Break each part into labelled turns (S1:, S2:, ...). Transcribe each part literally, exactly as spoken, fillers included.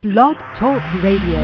S1: Blog Talk Radio.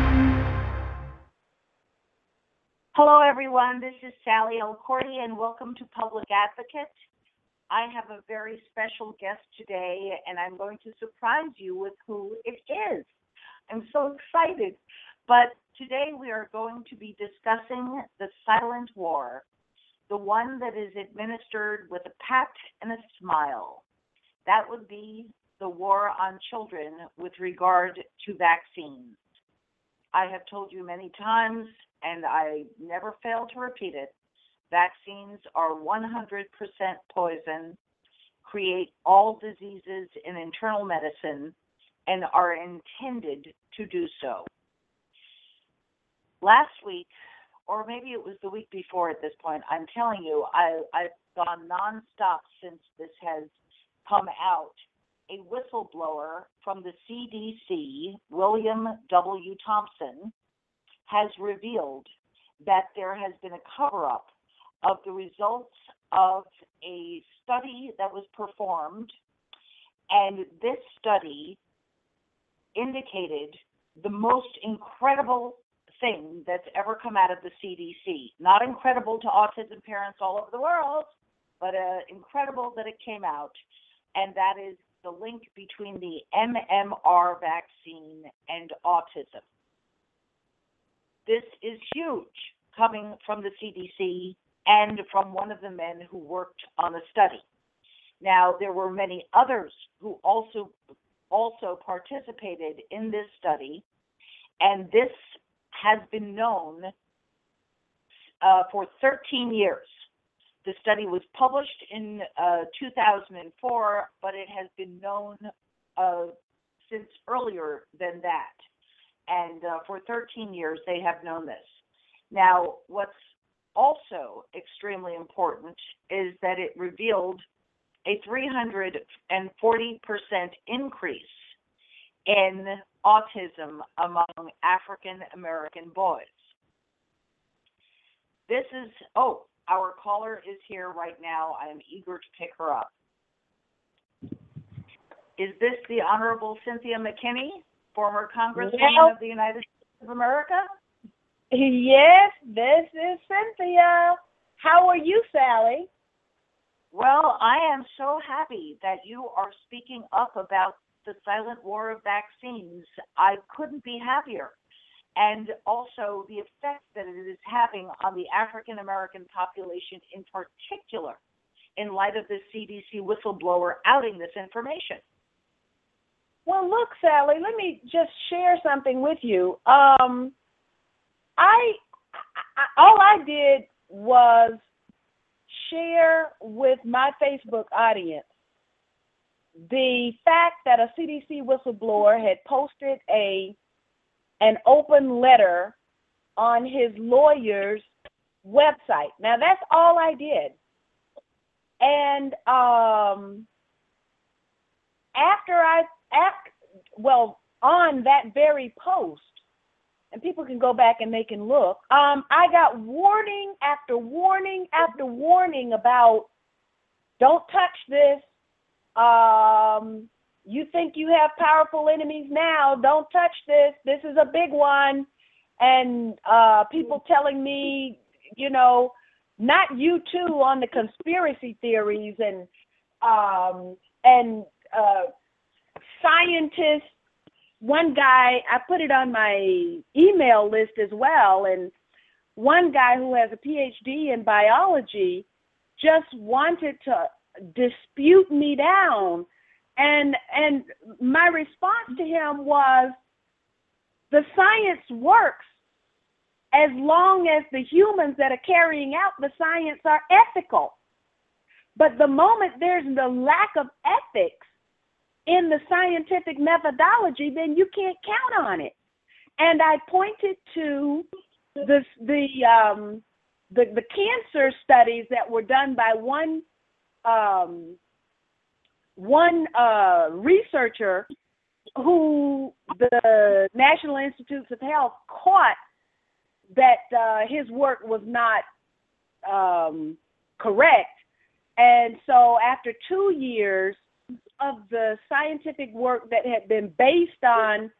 S2: Hello, everyone. This is Sally Elcorti, and welcome to Public Advocate. I have a very special guest today, and I'm going to surprise you with who it is. I'm so excited. But today we are going to be discussing the silent war, the one that is administered with a pat and a smile. That would be the war on children with regard to vaccines. I have told you many times, and I never fail to repeat it, vaccines are one hundred percent poison, create all diseases in internal medicine, and are intended to do so. Last week, or maybe it was the week before at this point, I'm telling you, I, I've gone nonstop since this has come out. A whistleblower from the C D C, William W. Thompson, has revealed that there has been a cover-up of the results of a study that was performed, and this study indicated the most incredible thing that's ever come out of the C D C. Not incredible to autism parents all over the world, but uh, incredible that it came out, and that is the link between the M M R vaccine and autism. This is huge, coming from the C D C and from one of the men who worked on the study. Now, there were many others who also also participated in this study, and this has been known uh, for thirteen years. The study was published in uh, two thousand four, but it has been known uh, since earlier than that. And uh, for thirteen years, they have known this. Now, what's also extremely important is that it revealed a three hundred forty percent increase in autism among African American boys. This is, oh, our caller is here right now. I am eager to pick her up. Is this the Honorable Cynthia McKinney, former Congresswoman
S3: Well,
S2: of the United States of America?
S3: Yes, this is Cynthia. How are you, Sally?
S2: Well, I am so happy that you are speaking up about the silent war of vaccines. I couldn't be happier. And also the effect that it is having on the African American population in particular, in light of the C D C whistleblower outing this information.
S3: Well, look, Sally, let me just share something with you. Um, I, I all I did was share with my Facebook audience the fact that a C D C whistleblower had posted a an open letter on his lawyer's website. Now, that's all I did. And um, after I, after, well, on that very post, and people can go back and they can look, um, I got warning after warning after warning about don't touch this. Um, you think you have powerful enemies now, don't touch this. This is a big one. And uh, people telling me, you know, not you too on the conspiracy theories and um, and uh, scientists. One guy, I put it on my email list as well, and one guy who has a P H D in biology just wanted to dispute me down. And and my response to him was, the science works as long as the humans that are carrying out the science are ethical. But the moment there's the lack of ethics in the scientific methodology, then you can't count on it. And I pointed to the the um, the, the cancer studies that were done by one um, one uh, researcher who the National Institutes of Health caught that uh, his work was not um, correct. And so after two years of the scientific work that had been based on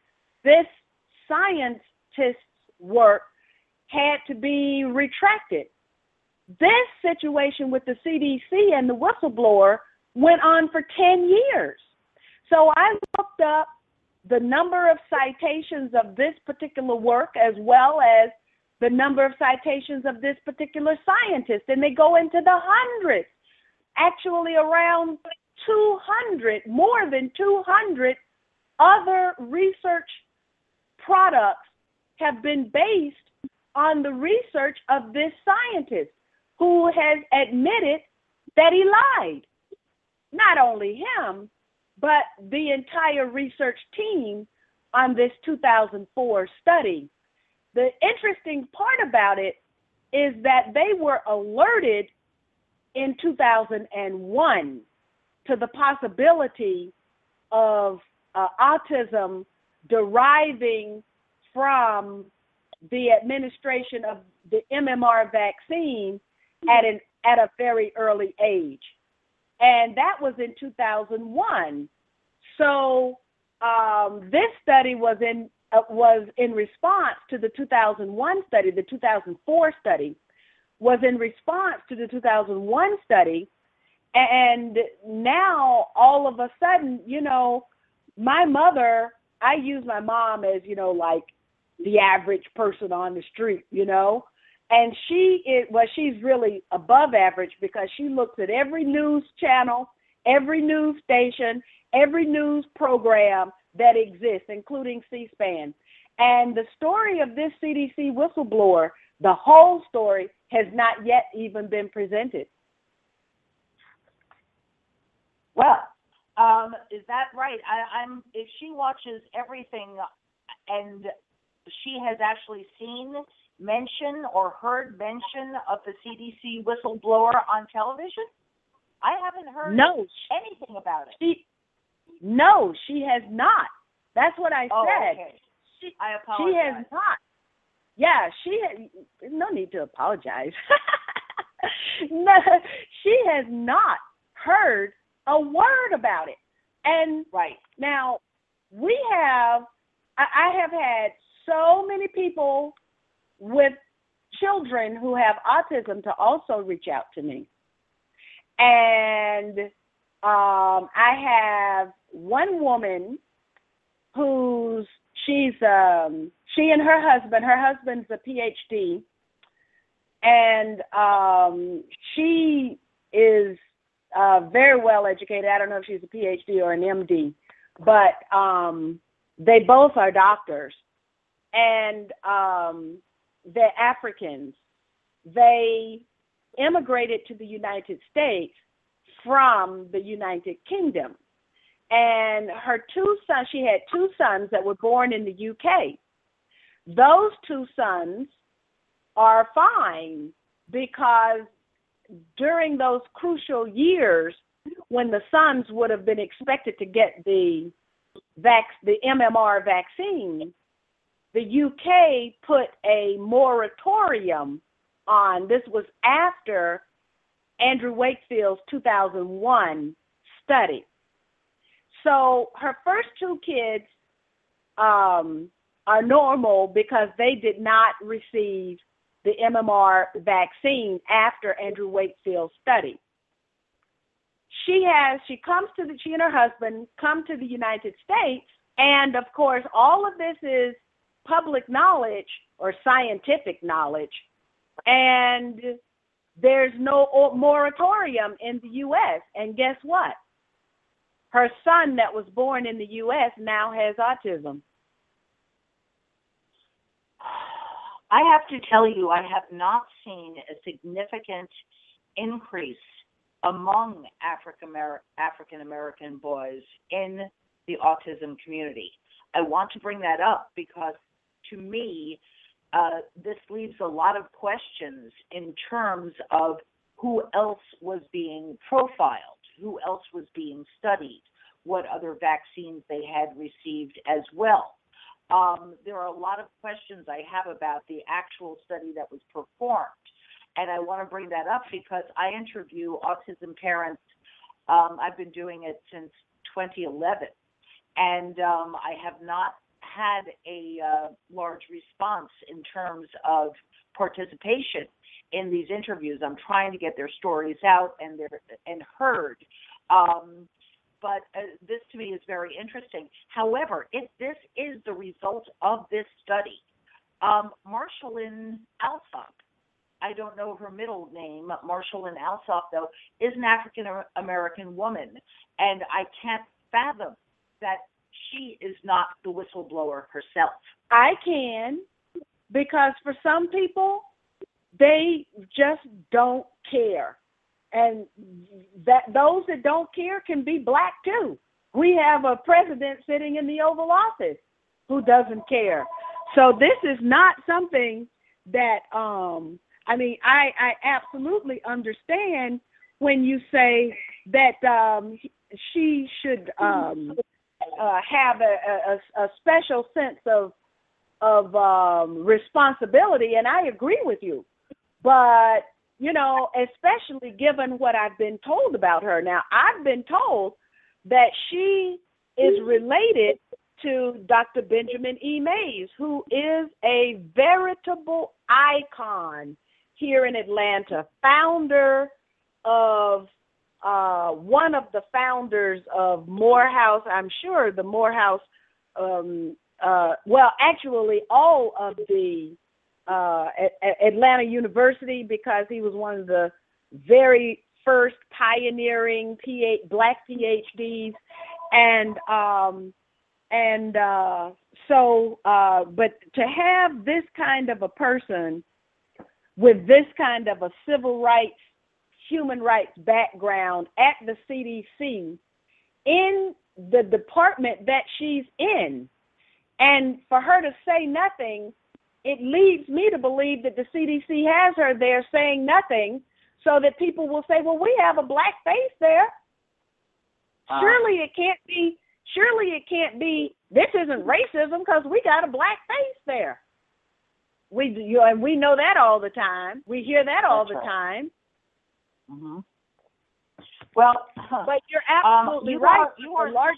S3: this scientist's work had to be retracted. This situation with the C D C and the whistleblower went on for ten years. So I looked up the number of citations of this particular work as well as the number of citations of this particular scientist, and they go into the hundreds, actually around two hundred, more than two hundred other research products have been based on the research of this scientist who has admitted that he lied. Not only him, but the entire research team on this two thousand four study. The interesting part about it is that they were alerted in two thousand one to the possibility of uh, autism deriving from the administration of the M M R vaccine at an at a very early age. And that was in two thousand one. So um, this study was in uh, was in response to the two thousand one study. The two thousand four study was in response to the two thousand one study. And now all of a sudden, you know, my mother, I use my mom as, you know, like the average person on the street, you know. And she is, well, she's really above average because she looks at every news channel, every news station, every news program that exists, including C-SPAN. And the story of this C D C whistleblower, the whole story, has not yet even been presented.
S2: Well, um, is that right? I, I'm. If she watches everything and she has actually seen mention or heard mention of the C D C whistleblower on television? I haven't heard
S3: no,
S2: anything about it.
S3: She, no, she has not. That's what I
S2: oh,
S3: said.
S2: Okay.
S3: She,
S2: I apologize.
S3: She has not. Yeah, she has, no need to apologize. No, she has not heard a word about it. And
S2: right
S3: now we have, I, I have had so many people with children who have autism to also reach out to me. And um, I have one woman who's, she's, um, she and her husband, her husband's a P H D, and um, she is uh, very well educated. I don't know if she's a P H D or an M D, but um, they both are doctors. And um, they're Africans. They immigrated to the United States from the United Kingdom. And her two sons, she had two sons that were born in the U K. Those two sons are fine because during those crucial years when the sons would have been expected to get the vac- the M M R vaccine, the U K put a moratorium on. This was after Andrew Wakefield's two thousand one study. So her first two kids um, are normal because they did not receive the M M R vaccine after Andrew Wakefield's study. She has, she comes to the, she and her husband come to the United States, and of course all of this is public knowledge or scientific knowledge, and there's no moratorium in the U S. And guess what? Her son that was born in the U S now has autism.
S2: I have to tell you, I have not seen a significant increase among African African American boys in the autism community. I want to bring that up because, to me, uh, this leaves a lot of questions in terms of who else was being profiled, who else was being studied, what other vaccines they had received as well. Um, there are a lot of questions I have about the actual study that was performed. And I want to bring that up because I interview autism parents. Um, I've been doing it since twenty eleven. And um, I have not had a uh, large response in terms of participation in these interviews. I'm trying to get their stories out and their and heard. Um, but uh, this to me is very interesting. However, if this is the result of this study, um, Marshalyn Alsop, I don't know her middle name, Marshalyn Alsop, though, is an African-American woman, and I can't fathom that she is not the whistleblower herself.
S3: I can, because for some people, they just don't care. And that those that don't care can be black too. We have a president sitting in the Oval Office who doesn't care. So this is not something that, um, I mean, I, I absolutely understand when you say that um, she should um, uh, have a, a, a special sense of of um, responsibility, and I agree with you. But, you know, especially given what I've been told about her. Now, I've been told that she is related to Doctor Benjamin E. Mays, who is a veritable icon here in Atlanta, founder of, uh, one of the founders of Morehouse, I'm sure the Morehouse, um, uh, well, actually all of the uh, Atlanta University, because he was one of the very first pioneering P H, black P H Ds. And um, and uh, so, uh, but to have this kind of a person with this kind of a civil rights, human rights background at the C D C in the department that she's in, and for her to say nothing, it leads me to believe that the C D C has her there saying nothing so that people will say, well, we have a black face there. Uh, surely it can't be, surely it can't be, this isn't racism because we got a black face there. We you, and we know that all the time. We hear that all the
S2: right.
S3: time.
S2: Mm-hmm. Well,
S3: but you're absolutely
S2: um, you
S3: right.
S2: Are, you, are,
S3: large...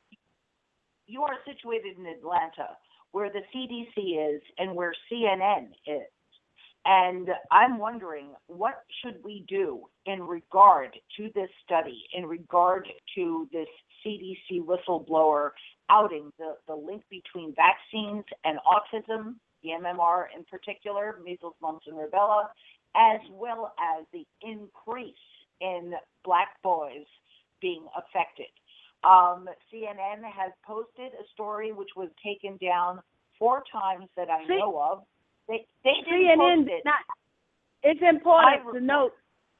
S2: you are situated in Atlanta, where the C D C is and where C N N is. And I'm wondering, what should we do in regard to this study, in regard to this C D C whistleblower outing the, the link between vaccines and autism, the M M R in particular, measles, mumps, and rubella, as well as the increase in black boys being affected. Um, C N N has posted a story which was taken down four times that I know of. They they didn't
S3: C N N
S2: post it.
S3: Not, it's important
S2: I
S3: to note.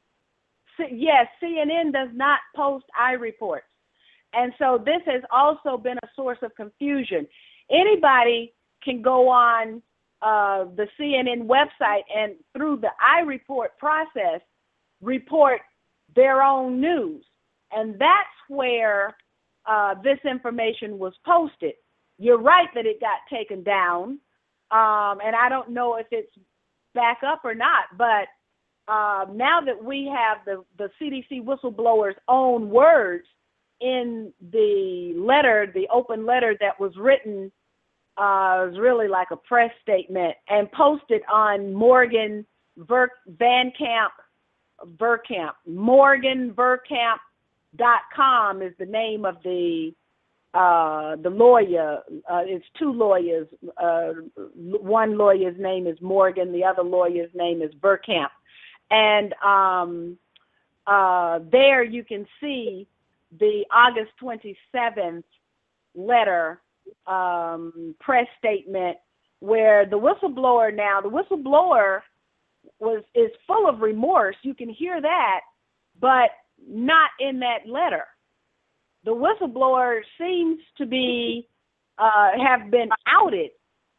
S3: Yes, C N N does not post iReports, and so this has also been a source of confusion. Anybody can go on uh, the C N N website and through the iReport process report their own news, and that's where uh, this information was posted. You're right that it got taken down. Um, and I don't know if it's back up or not, but uh, now that we have the, the C D C whistleblower's own words in the letter, the open letter that was written, uh, it was really like a press statement and posted on Morgan Ver, Van Camp, Verkamp, Morgan Verkamp dot com is the name of the Uh, the lawyer, uh, it's two lawyers. Uh, one lawyer's name is Morgan. The other lawyer's name is Verkamp. And um, uh, there you can see the August twenty-seventh letter, um, press statement, where the whistleblower now, the whistleblower was is full of remorse. You can hear that, but not in that letter. The whistleblower seems to be, uh, have been outed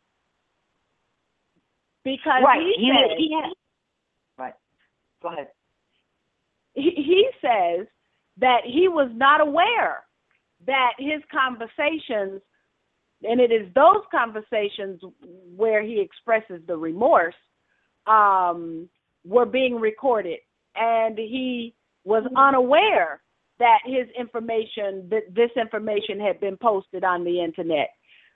S3: because
S2: right.
S3: he,
S2: he,
S3: says,
S2: he has, right. Go ahead.
S3: He, he says that he was not aware that his conversations, and it is those conversations where he expresses the remorse, um, were being recorded, and he was unaware that his information, that this information had been posted on the internet.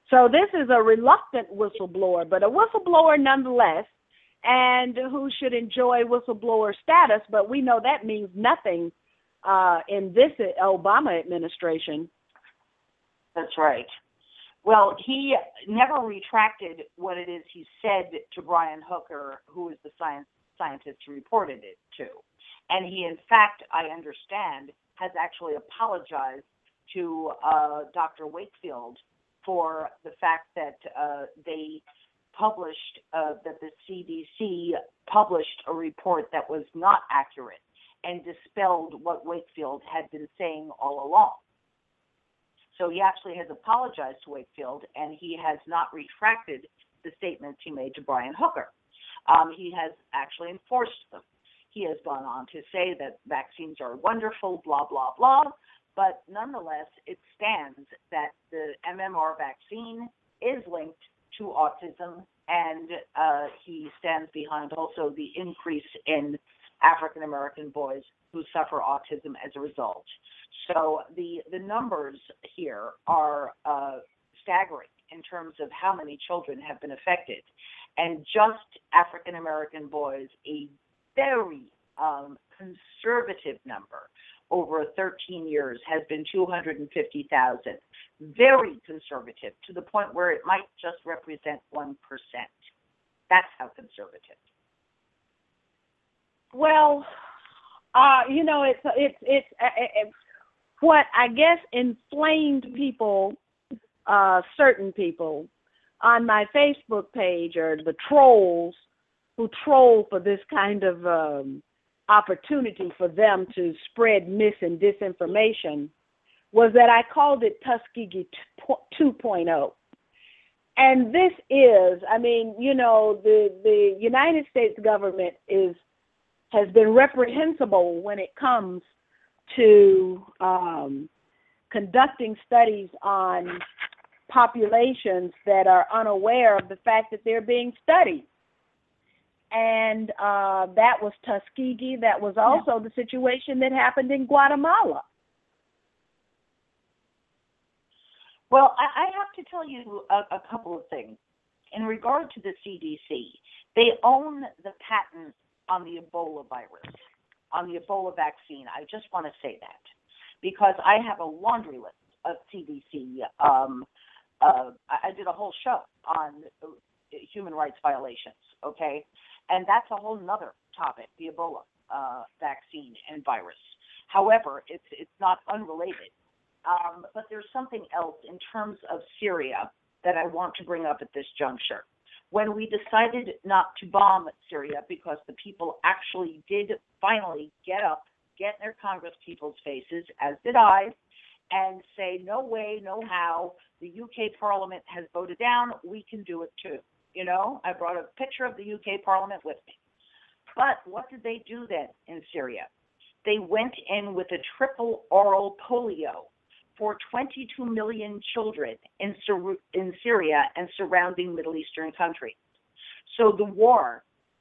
S3: So this is a reluctant whistleblower, but a whistleblower nonetheless, and who should enjoy whistleblower status, but we know that means nothing uh, in this Obama administration.
S2: That's right. Well, he never retracted what it is he said to Brian Hooker, who is the science scientist who reported it to. And he, in fact, I understand, has actually apologized to uh, Doctor Wakefield for the fact that uh, they published, uh, that the C D C published a report that was not accurate and dispelled what Wakefield had been saying all along. So he actually has apologized to Wakefield, and he has not retracted the statements he made to Brian Hooker. Um, he has actually enforced them. He has gone on to say that vaccines are wonderful, blah, blah, blah, but nonetheless, it stands that the M M R vaccine is linked to autism, and uh, he stands behind also the increase in African-American boys who suffer autism as a result. So the, the numbers here are uh, staggering in terms of how many children have been affected. And just African-American boys, a very um, conservative number over thirteen years has been two hundred fifty thousand. Very conservative, to the point where it might just represent one percent. That's how conservative.
S3: Well, uh, you know, it's, it's, it's, uh, what I guess inflamed people, uh, certain people, on my Facebook page are the trolls who troll for this kind of um, opportunity for them to spread mis and disinformation, was that I called it Tuskegee two point oh. And this is, I mean, you know, the, the United States government is has been reprehensible when it comes to um, conducting studies on populations that are unaware of the fact that they're being studied. And uh, that was Tuskegee. That was also yeah. the situation that happened in Guatemala.
S2: Well, I, I have to tell you a, a couple of things. In regard to the C D C, they own the patent on the Ebola virus, on the Ebola vaccine. I just want to say that because I have a laundry list of C D C. Um, uh, I did a whole show on human rights violations, okay? And that's a whole nother topic, the Ebola uh, vaccine and virus. However, it's it's not unrelated. Um, but there's something else in terms of Syria that I want to bring up at this juncture. When we decided not to bomb Syria because the people actually did finally get up, get in their Congress people's faces, as did I, and say, no way, no how, the U K Parliament has voted down, we can do it too. You know, I brought a picture of the U K Parliament with me. But what did they do then in Syria? They went in with a triple oral polio for twenty-two million children in, Syr- in Syria and surrounding Middle Eastern countries. So the war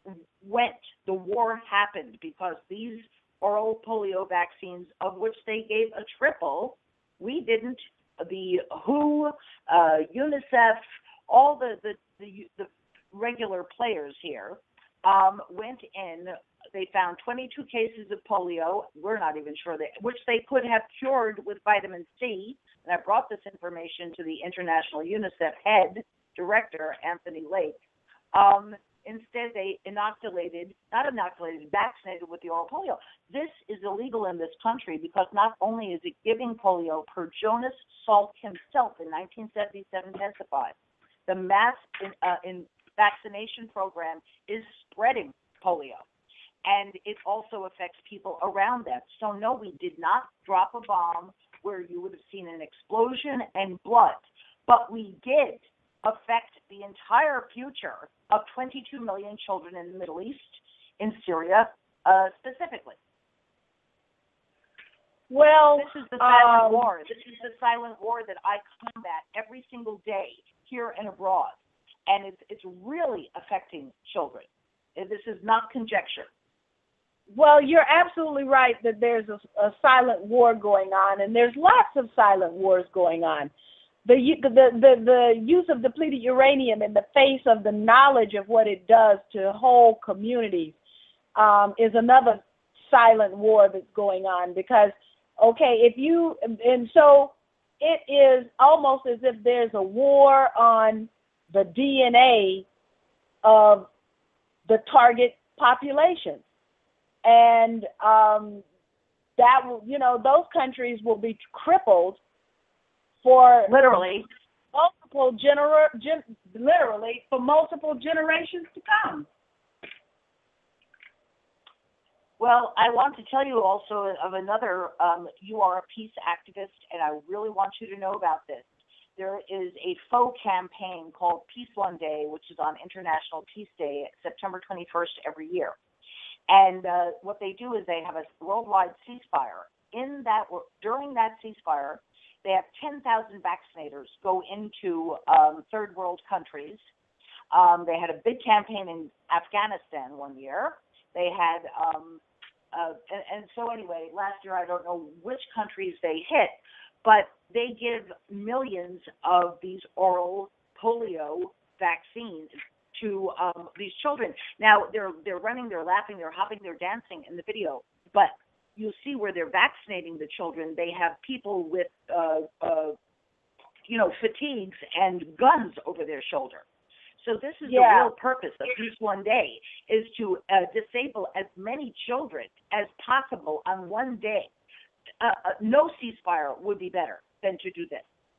S2: went, the war happened because these oral polio vaccines, of which they gave a triple, we didn't, the W H O, uh, UNICEF, all the, the, the, the regular players here um, went in. They found twenty-two cases of polio. We're not even sure that, which they could have cured with vitamin C. And I brought this information to the International UNICEF head director, Anthony Lake. Um, instead, they inoculated, not inoculated, vaccinated with the oral polio. This is illegal in this country because not only is it giving polio, per Jonas Salk himself in nineteen seventy-seven testified, the mass in, uh, in vaccination program is spreading polio. And it also affects people around them. So no, we did not drop a bomb where you would have seen an explosion and blood, but we did affect the entire future of twenty-two million children in the Middle East, in Syria uh, specifically.
S3: Well,
S2: this is the silent
S3: um,
S2: war. This is the silent war that I combat every single day here and abroad, and it's it's really affecting children. This is not conjecture.
S3: Well, you're absolutely right that there's a, a silent war going on, and there's lots of silent wars going on. the, the, the, the use of depleted uranium in the face of the knowledge of what it does to whole communities um, is another silent war that's going on. Because, okay, if you, and so it is almost as if there's a war on the D N A of the target population. And um, that will, you know, those countries will be crippled for
S2: literally
S3: multiple gener gen literally for multiple generations to come.
S2: Well, I want to tell you also of another, um, you are a peace activist, and I really want you to know about this. There is a faux campaign called Peace One Day, which is on International Peace Day, September twenty-first every year. And uh, what they do is they have a worldwide ceasefire. In that, during that ceasefire, they have ten thousand vaccinators go into um, third world countries. Um, they had a big campaign in Afghanistan one year. They had, um, uh, and, and so anyway, last year I don't know which countries they hit, but they give millions of these oral polio vaccines to um, these children. Now they're they're running, they're laughing, they're hopping, they're dancing in the video, but you'll see where they're vaccinating the children. They have people with, uh, uh, you know, fatigues and guns over their shoulder. So this is
S3: yeah.
S2: the real purpose of Peace One Day, is to uh, disable as many children as possible on one day. Uh, uh, no ceasefire would be better than to do this.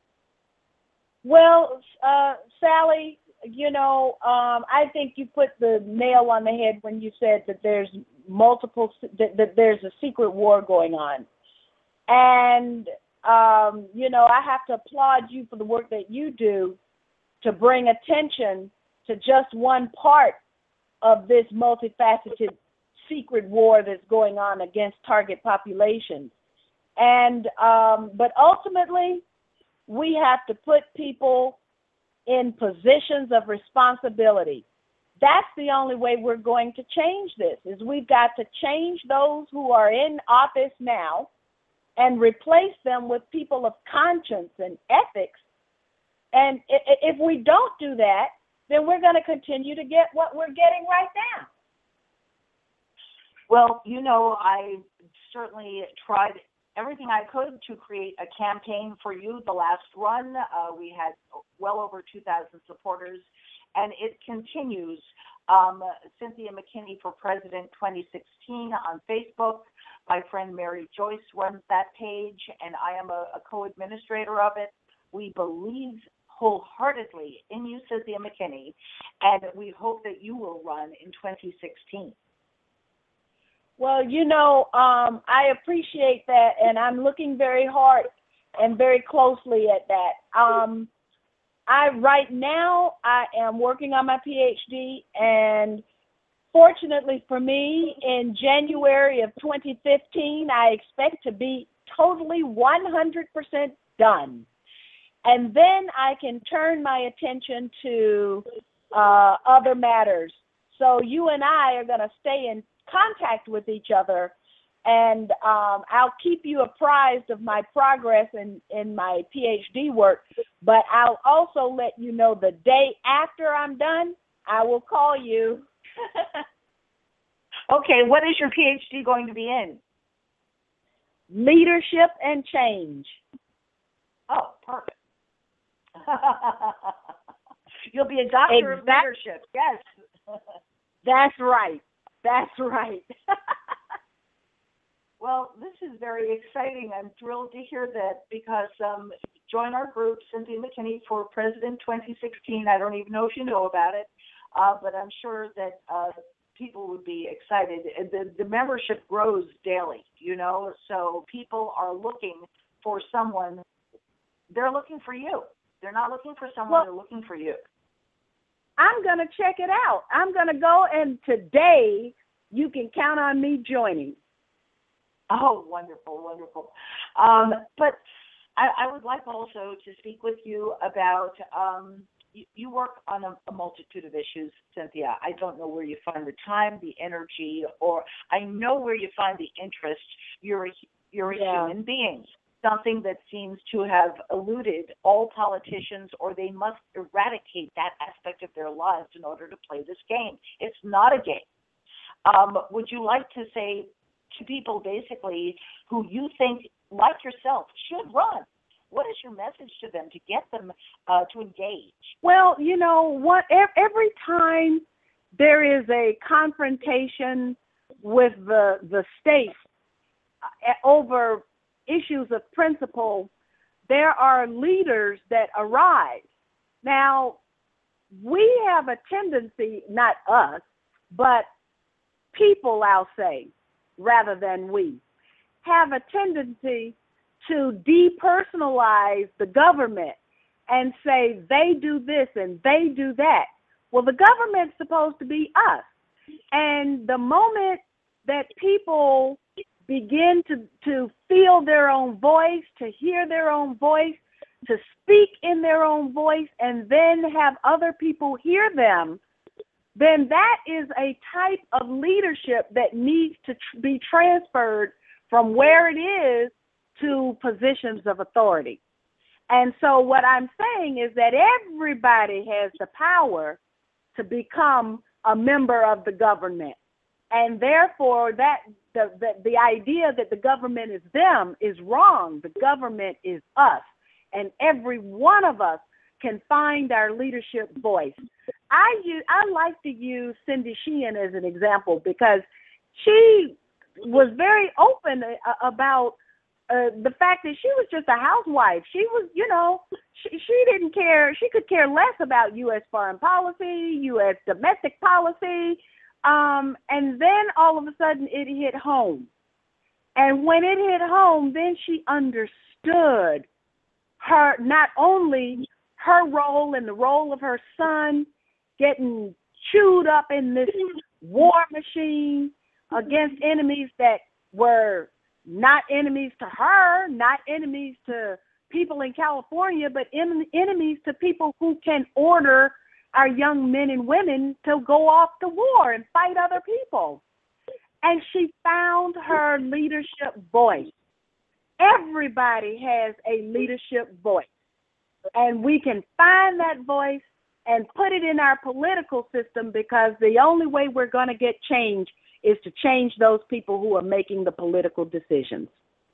S3: Well, uh, Sally, you know, um, I think you put the nail on the head when you said that there's multiple, that, that there's a secret war going on. And, um, you know, I have to applaud you for the work that you do to bring attention to just one part of this multifaceted secret war that's going on against target populations. And, um, but ultimately, we have to put people in positions of responsibility. That's the only way we're going to change this, is we've got to change those who are in office now and replace them with people of conscience and ethics. And if we don't do that, then we're going to continue to get what we're getting right now.
S2: Well, you know, I certainly tried everything I could to create a campaign for you. The last run, uh, we had well over two thousand supporters, and it continues. Um, Cynthia McKinney for President twenty sixteen on Facebook. My friend Mary Joyce runs that page, and I am a, a co-administrator of it. We believe wholeheartedly in you, Cynthia McKinney, and we hope that you will run in twenty sixteen.
S3: Well, you know, um, I appreciate that, and I'm looking very hard and very closely at that. Um, I right now I am working on my P H D, and fortunately for me, in January of twenty fifteen, I expect to be totally one hundred percent done. And then I can turn my attention to uh, other matters. So you and I are going to stay in contact with each other, and um, I'll keep you apprised of my progress in, in my P H D work, but I'll also let you know the day after I'm done, I will call you.
S2: Okay, what is your P H D going to be in?
S3: Leadership and change.
S2: Oh, perfect. You'll be a doctor
S3: exactly.
S2: of leadership, yes.
S3: That's right. That's right.
S2: Well, this is very exciting. I'm thrilled to hear that, because um, join our group, Cynthia McKinney for President twenty sixteen. I don't even know if you know about it, uh, but I'm sure that uh, people would be excited. The, the membership grows daily, you know, so people are looking for someone. They're looking for you. They're not looking for someone, well, they're looking for you.
S3: I'm going to check it out. I'm going to go, and today you can count on me joining.
S2: Oh, wonderful, wonderful. Um, but I, I would like also to speak with you about, um, you, you work on a, a multitude of issues, Cynthia. I don't know where you find the time, the energy, or I know where you find the interest. You're a, you're a
S3: yeah.
S2: human being. something that seems to have eluded all politicians, or they must eradicate that aspect of their lives in order to play this game. It's not a game. Um, would you like to say to people basically who you think, like yourself, should run? What is your message to them to get them uh, to engage?
S3: Well, you know, what every time there is a confrontation with the the state over issues of principle, there are leaders that arise. Now, we have a tendency, not us, but people, I'll say, rather than we, have a tendency to depersonalize the government and say they do this and they do that. Well, the government's supposed to be us. And the moment that people begin to, to feel their own voice, to hear their own voice, to speak in their own voice, and then have other people hear them, then that is a type of leadership that needs to tr- be transferred from where it is to positions of authority. And so what I'm saying is that everybody has the power to become a member of the government. And therefore, that the, the, the idea that the government is them is wrong. The government is us. And every one of us can find our leadership voice. I use, I like to use Cindy Sheehan as an example because she was very open about uh, the fact that she was just a housewife. She was, you know, she, she didn't care. She could care less about U S foreign policy, U S domestic policy. Um, and then all of a sudden it hit home. And when it hit home, then she understood her, not only her role and the role of her son getting chewed up in this war machine against enemies that were not enemies to her, not enemies to people in California, but en- enemies to people who can order our young men and women to go off to war and fight other people. And she found her leadership voice. Everybody has a leadership voice. And we can find that voice and put it in our political system, because the only way we're going to get change is to change those people who are making the political decisions.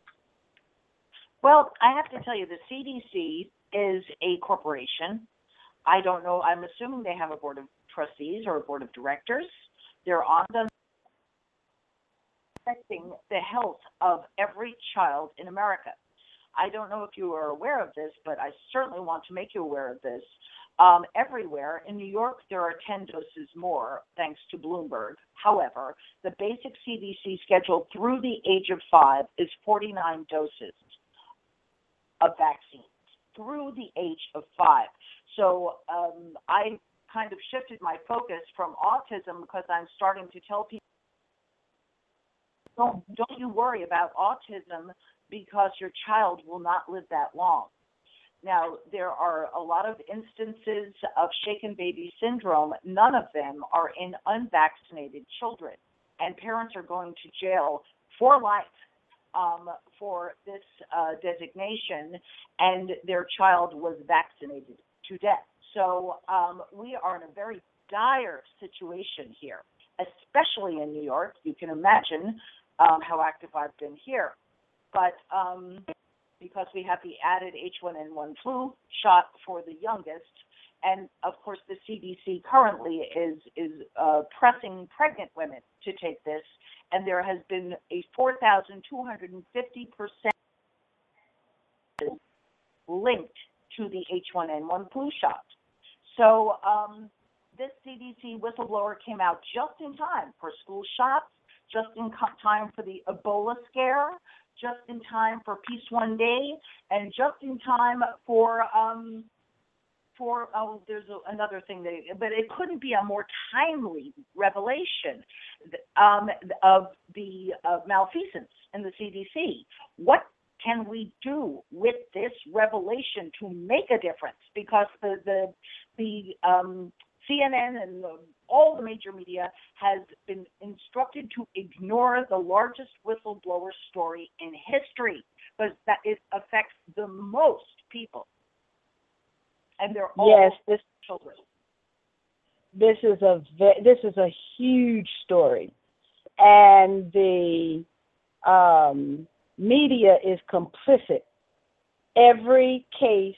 S2: Well, I have to tell you, the C D C is a corporation. I don't know. I'm assuming they have a board of trustees or a board of directors. They're on them affecting the health of every child in America. I don't know if you are aware of this, but I certainly want to make you aware of this. Um, everywhere in New York, there are ten doses more, thanks to Bloomberg. However, the basic C D C schedule through the age of five is forty-nine doses of vaccines through the age of five. So um, I kind of shifted my focus from autism, because I'm starting to tell people, don't, don't you worry about autism, because your child will not live that long. Now, there are a lot of instances of shaken baby syndrome. None of them are in unvaccinated children, and parents are going to jail for life um, for this uh, designation, and their child was vaccinated to death. So um, we are in a very dire situation here, especially in New York. You can imagine um, how active I've been here. But um, because we have the added H one N one flu shot for the youngest, and of course the C D C currently is is uh, pressing pregnant women to take this, and there has been a four thousand two hundred fifty percent linked to the H one N one flu shot. So um, this C D C whistleblower came out just in time for school shots, just in time for the Ebola scare, just in time for Peace One Day, and just in time for, um, for oh, there's a, another thing, that, but it couldn't be a more timely revelation um, of the uh, malfeasance in the C D C. What can we do with this revelation to make a difference? Because the the the um, C N N and the, all the major media has been instructed to ignore the largest whistleblower story in history. but that it affects the most people, and they're all
S3: yes, this
S2: children.
S3: this is a ve- this is a huge story, and the um, media is complicit. Every case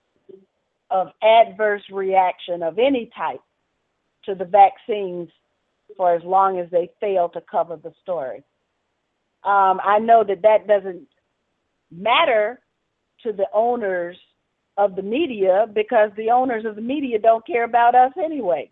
S3: of adverse reaction of any type to the vaccines, for as long as they fail to cover the story. Um, I know that that doesn't matter to the owners of the media, because the owners of the media don't care about us anyway.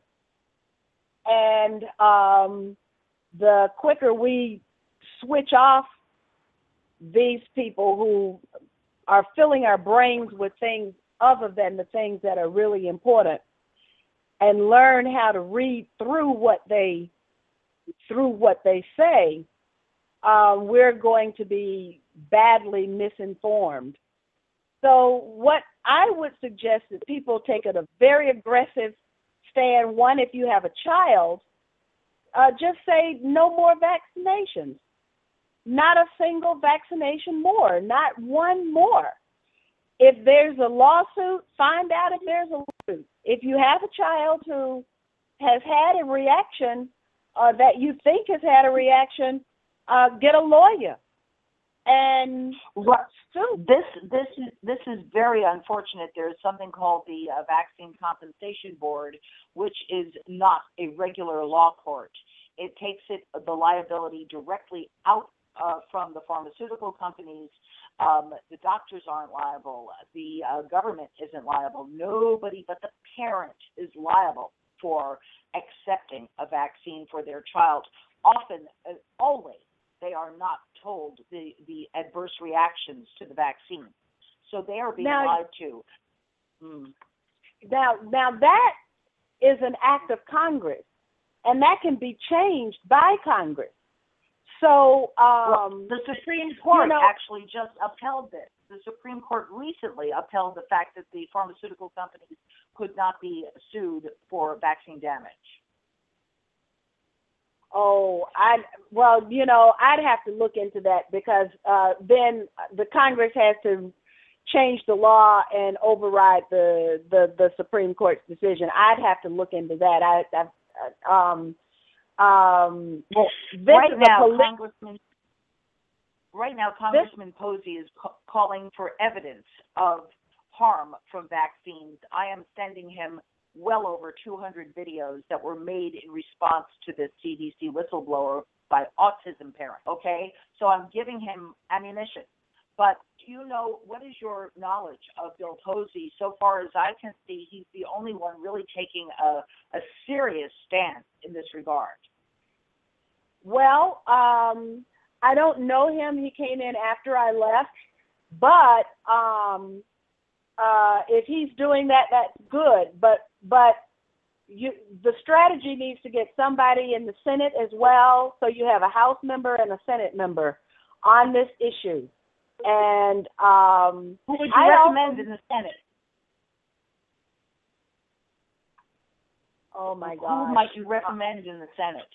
S3: And um, the quicker we switch off these people who are filling our brains with things other than the things that are really important, and learn how to read through what they through what they say, um, we're going to be badly misinformed. So what I would suggest that people take a very aggressive stand. One, if you have a child, uh, just say no more vaccinations. Not a single vaccination more, not one more. If there's a lawsuit, find out if there's a lawsuit. If you have a child who has had a reaction, uh, that you think has had a reaction, uh, get a lawyer. And
S2: What, this this is this is very unfortunate. There is something called the uh, Vaccine Compensation Board, which is not a regular law court. It takes it the liability directly out uh, from the pharmaceutical companies. Um, the doctors aren't liable. The uh, government isn't liable. Nobody but the parent is liable for accepting a vaccine for their child. Often, uh, always, they are not told the, the adverse reactions to the vaccine. So they are being
S3: now,
S2: lied to. Mm.
S3: Now, now that is an act of Congress, and that can be changed by Congress. So um,
S2: well, the Supreme Court
S3: you know,
S2: actually just upheld this. The Supreme Court recently upheld the fact that the pharmaceutical companies could not be sued for vaccine damage.
S3: Oh, I well, you know, I'd have to look into that, because uh, then the Congress has to change the law and override the, the, the Supreme Court's decision. I'd have to look into that. I, I um, um,
S2: well, right now, polit- Congressman, right now, Congressman this, Posey is ca- calling for evidence of harm from vaccines. I am sending him well over two hundred videos that were made in response to the C D C whistleblower by autism parent, okay? So I'm giving him ammunition. But do you know, what is your knowledge of Bill Posey? So far as I can see, he's the only one really taking a, a serious stand in this regard.
S3: Well, um, I don't know him. He came in after I left. But um, uh, if he's doing that, that's good. But but you, the strategy needs to get somebody in the Senate as well, so you have a House member and a Senate member on this issue. And um,
S2: who would you
S3: I
S2: recommend
S3: also,
S2: in the Senate?
S3: Oh my God!
S2: Who might you recommend in the Senate?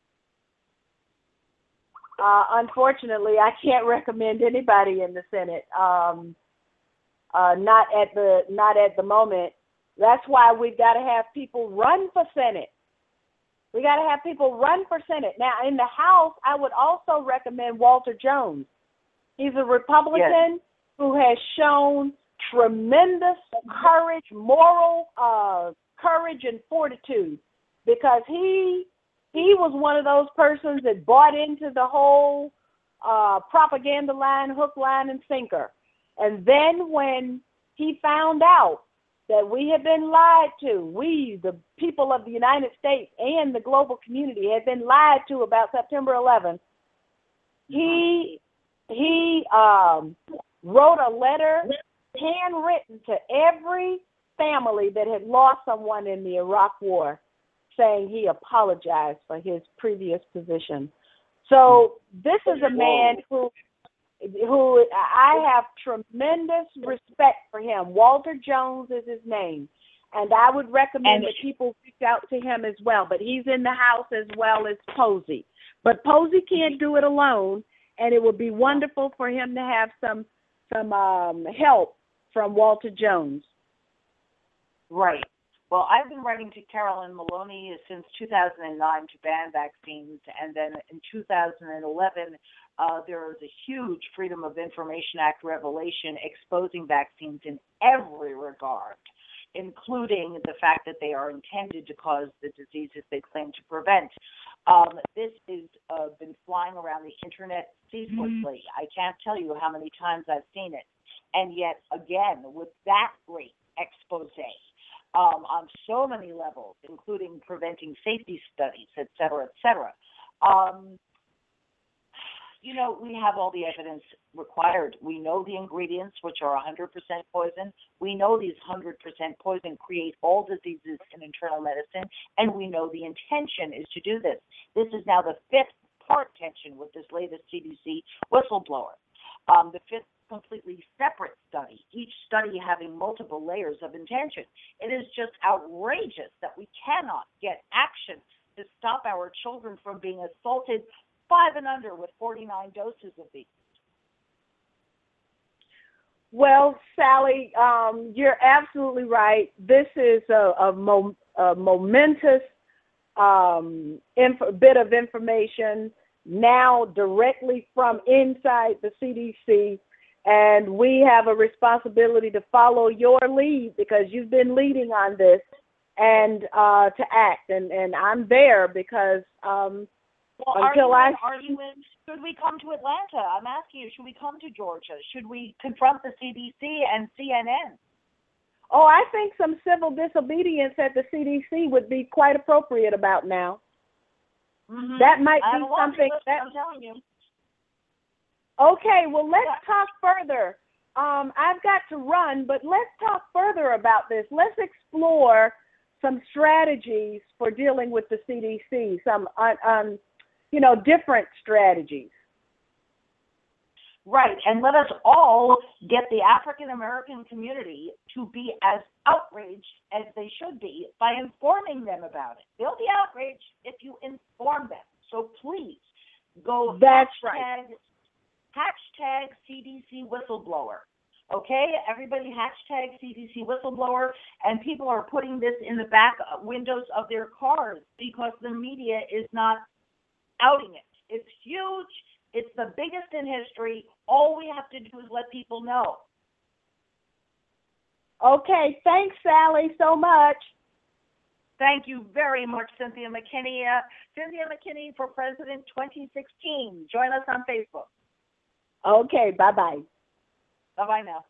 S3: Uh, unfortunately, I can't recommend anybody in the Senate. Um, uh, not at the not at the moment. That's why we've got to have people run for Senate. We got to have people run for Senate. Now, in the House, I would also recommend Walter Jones. He's a Republican yes. who has shown tremendous courage, moral uh, courage and fortitude, because he he was one of those persons that bought into the whole uh, propaganda line, hook, line, and sinker. And then when he found out that we had been lied to, we, the people of the United States and the global community, had been lied to about September eleventh, he he um, wrote a letter handwritten to every family that had lost someone in the Iraq War, saying he apologized for his previous position. So this is a man who who I have tremendous respect for him. Walter Jones is his name. And I would recommend and, that people reach out to him as well. But he's in the House as well as Posey. But Posey can't do it alone, and it would be wonderful for him to have some some um, help from Walter Jones.
S2: Right. Well, I've been writing to Carolyn Maloney since two thousand nine to ban vaccines, and then in two thousand eleven, uh, there was a huge Freedom of Information Act revelation exposing vaccines in every regard, including the fact that they are intended to cause the diseases they claim to prevent. Um, this has uh, been flying around the internet ceaselessly. I can't tell you how many times I've seen it. And yet, again, with that great expose, um, on so many levels, including preventing safety studies, et cetera, et cetera, um, you know, we have all the evidence required. We know the ingredients, which are one hundred percent poison. We know these one hundred percent poison create all diseases in internal medicine, and we know the intention is to do this. This is now the fifth part tension with this latest C D C whistleblower. Um, the fifth completely separate study, each study having multiple layers of intention. It is just outrageous that we cannot get action to stop our children from being assaulted five and under with forty-nine doses of these.
S3: Well, Sally, um, you're absolutely right. This is a, a, mo- a momentous um, inf- bit of information now directly from inside the C D C, and we have a responsibility to follow your lead because you've been leading on this and uh, to act, and, and I'm there because um,
S2: Well,
S3: until
S2: are you,
S3: I...
S2: are you in, should we come to Atlanta? I'm asking you, should we come to Georgia? Should we confront the C D C and C N N?
S3: Oh, I think some civil disobedience at the C D C would be quite appropriate about now.
S2: Mm-hmm.
S3: That might
S2: I
S3: be
S2: have a laundry
S3: something
S2: list,
S3: that...
S2: I'm telling you.
S3: Okay, well, let's
S2: Yeah.
S3: talk further. Um, I've got to run, but let's talk further about this. Let's explore some strategies for dealing with the C D C, some, uh, um, you know, different strategies.
S2: Right, and let us all get the African-American community to be as outraged as they should be by informing them about it. They'll be outraged if you inform them. So please, go
S3: That's
S2: hashtag,
S3: right.
S2: hashtag C D C whistleblower. Okay, everybody hashtag C D C whistleblower, and people are putting this in the back windows of their cars because the media is not outing it. It's huge. It's the biggest in history. All we have to do is let people know.
S3: Okay, thanks, Sally, so much.
S2: Thank you very much, Cynthia McKinney. Uh, Cynthia McKinney for President twenty sixteen. Join us on Facebook.
S3: Okay, bye-bye.
S2: Bye-bye now.